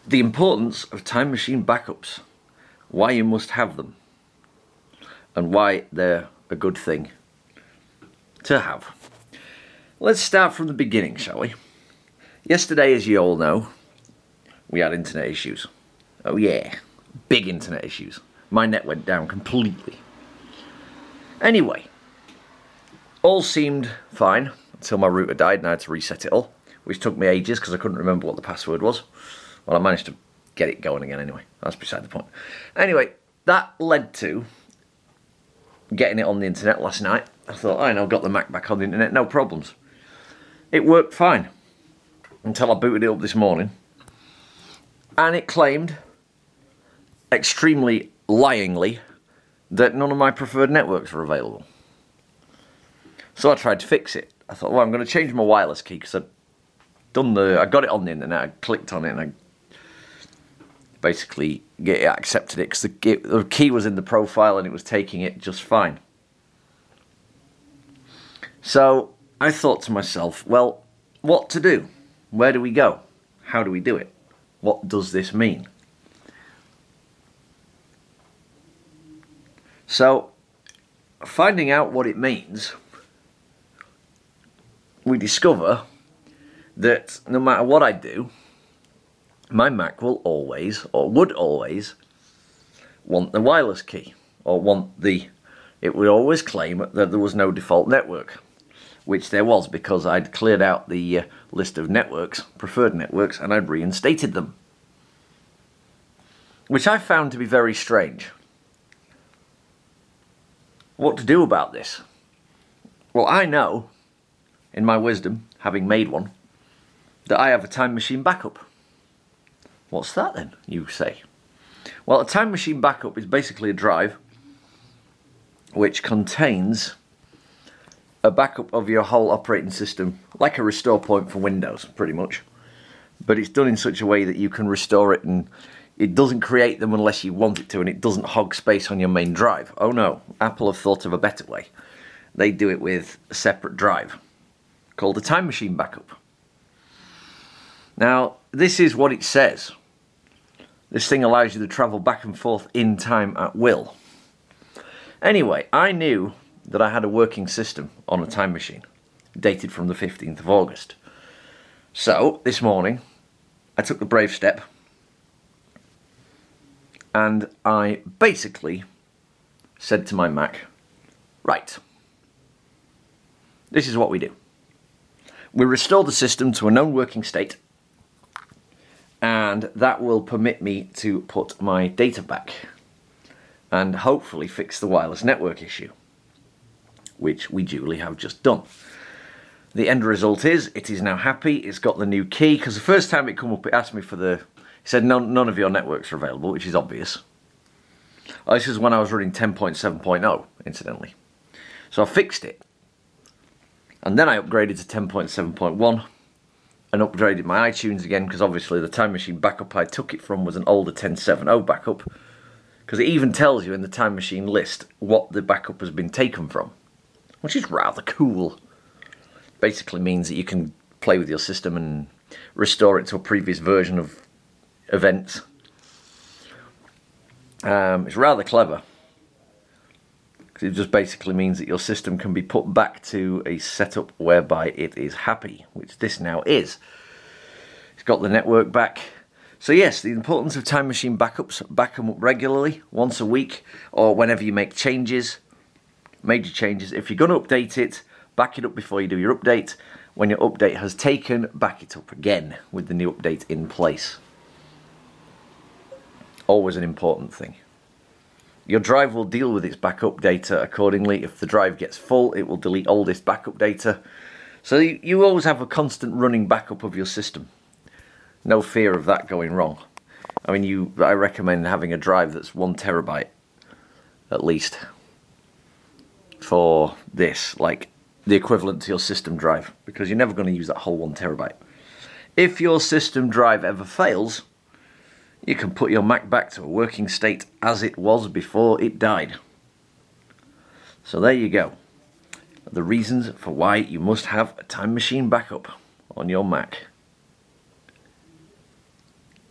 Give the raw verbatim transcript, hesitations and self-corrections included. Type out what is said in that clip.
the importance of Time Machine backups, why you must have them, and why they're a good thing to have. Let's start from the beginning, shall we? Yesterday, as you all know, we had internet issues. Oh yeah, big internet issues. My net went down completely. Anyway, all seemed fine until my router died and I had to reset it all, which took me ages because I couldn't remember what the password was. Well, I managed to get it going again anyway. That's beside the point. Anyway, that led to getting it on the internet last night. I thought, I know, got the Mac back on the internet, no problems. It worked fine until I booted it up this morning. And it claimed, extremely lyingly, that none of my preferred networks were available. So I tried to fix it. I thought, well, I'm going to change my wireless key because I'd done the, I got it on the internet, I clicked on it and I basically get it, accepted it because the, the key was in the profile and it was taking it just fine. So I thought to myself, well, what to do? Where do we go? How do we do it? What does this mean? So, finding out what it means, we discover that no matter what I do, my Mac will always, or would always, want the wireless key, or want the, it would always claim that there was no default network, which there was because I'd cleared out the uh, list of networks, preferred networks, and I'd reinstated them. Which I found to be very strange. What to do about this? Well, I know, in my wisdom, having made one, that I have a Time Machine backup. What's that then, you say? Well, a Time Machine backup is basically a drive which contains a backup of your whole operating system, like a restore point for Windows, pretty much. But it's done in such a way that you can restore it and it doesn't create them unless you want it to, and it doesn't hog space on your main drive. Oh no, Apple have thought of a better way. They do it with a separate drive called a Time Machine backup. Now, this is what it says. This thing allows you to travel back and forth in time at will. Anyway, I knew that I had a working system on a time machine, dated from the fifteenth of August. So, this morning, I took the brave step, and I basically said to my Mac, right, this is what we do. We restore the system to a known working state, and that will permit me to put my data back and hopefully fix the wireless network issue, which we duly have just done. The end result is, it is now happy, it's got the new key, because the first time it come up it asked me for the, it said none, none of your networks are available, which is obvious. Oh, this is when I was running ten point seven point oh, incidentally. So I fixed it, and then I upgraded to ten point seven point one, and upgraded my iTunes again, because obviously the Time Machine backup I took it from was an older ten point seven oh backup, because it even tells you in the Time Machine list what the backup has been taken from, which is rather cool. Basically means that you can play with your system and restore it to a previous version of events. Um, it's rather clever, because it just basically means that your system can be put back to a setup whereby it is happy, which this now is. It's got the network back. So yes, the importance of Time Machine backups, back them up regularly, once a week, or whenever you make changes, major changes. If you're going to update it, back it up before you do your update. When your update has taken, back it up again with the new update in place. Always an important thing. Your drive will deal with its backup data accordingly. If the drive gets full, it will delete all this backup data. So you, you always have a constant running backup of your system. No fear of that going wrong. I mean, you. I recommend having a drive that's one terabyte, at least, for this, like the equivalent to your system drive, because you're never going to use that whole one terabyte. If your system drive ever fails, you can put your Mac back to a working state as it was before it died. So there you go. The reasons for why you must have a Time Machine backup on your Mac.